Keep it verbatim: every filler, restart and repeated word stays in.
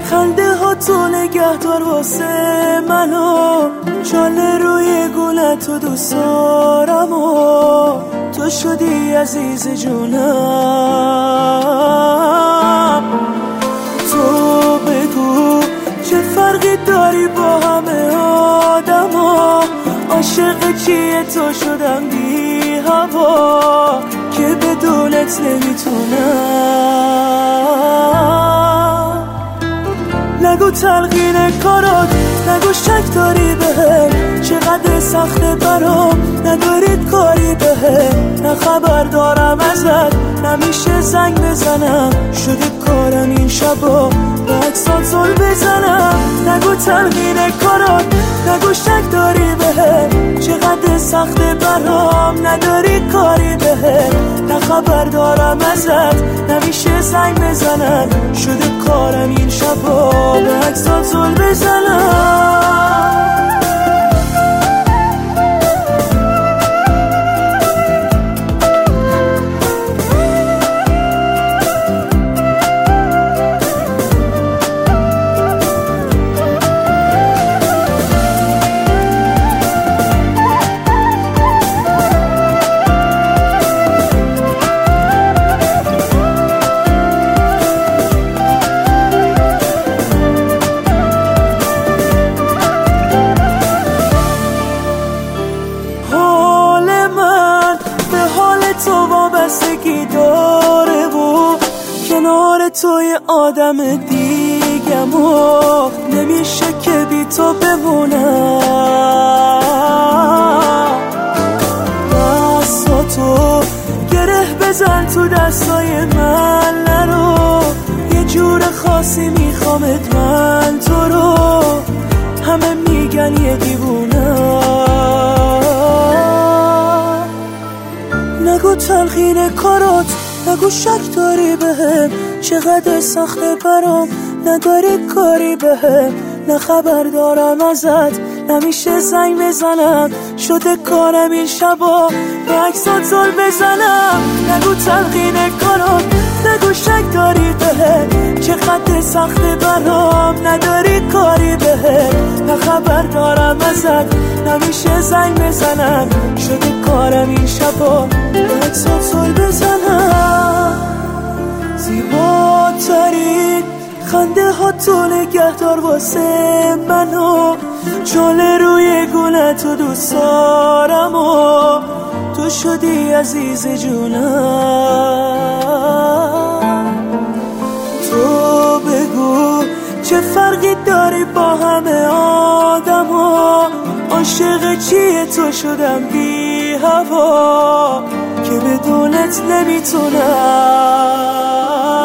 خنده ها تو نگهدار واسه منو، جاله روی گلت و دوست دارم و تو شدی عزیز جونم. تو بگو چه فرقی داری با همه آدم ها، عاشق چیه تو شدم بی هوا که بدونت نمیتونم. نگو تلقین کارات، نگو شک داری بهم، چقدر سخته برام ندارید کاری بهم. نه خبر دارم ازت نمیشه زنگ بزنم، شده کارم این شبا به عکسات زل بزنم. نگو تلقین کارات، نگو شک داری بهم، چقدر سخته برام نداری کاری بهم. نه خبر دارم ازت نمیشه زنگ بزنم، شده کارم این شبا به عکسات زل بزنم. تو وابستگی داره و کنار توی آدم دیگم و نمیشه که بی تو بمونم. دستاتو گره بزن تو دستای من نرو، یه جور خاصی میخوامت من تو رو، همه میگن یه دیوونم. نگو تلخین کارات، نگو شک داری بهم، چقدر سخته برام نداری کاری بهم. نه خبر دارم ازت نمیشه زنگ بزنم، شده کارم این شبا به عکسات زل بزنم. نگو تلخین کارات، نگو شک داری بهم، چقدر سخته برام نداری کاری بهم. نه خبر دارم ازت نمیشه زنگ بزنم، شده کارم این شبا به عکسات زل بزنم. زیباترین خنده ها تو نگهدار واسه منو، جاله روی گلت و دوست دارم و تو شدی عزیز جونم. تو بگو چه فرقی داری با همه آدم ها، عاشق چیه تو شدم بی هوا که بدونت نمیتونم.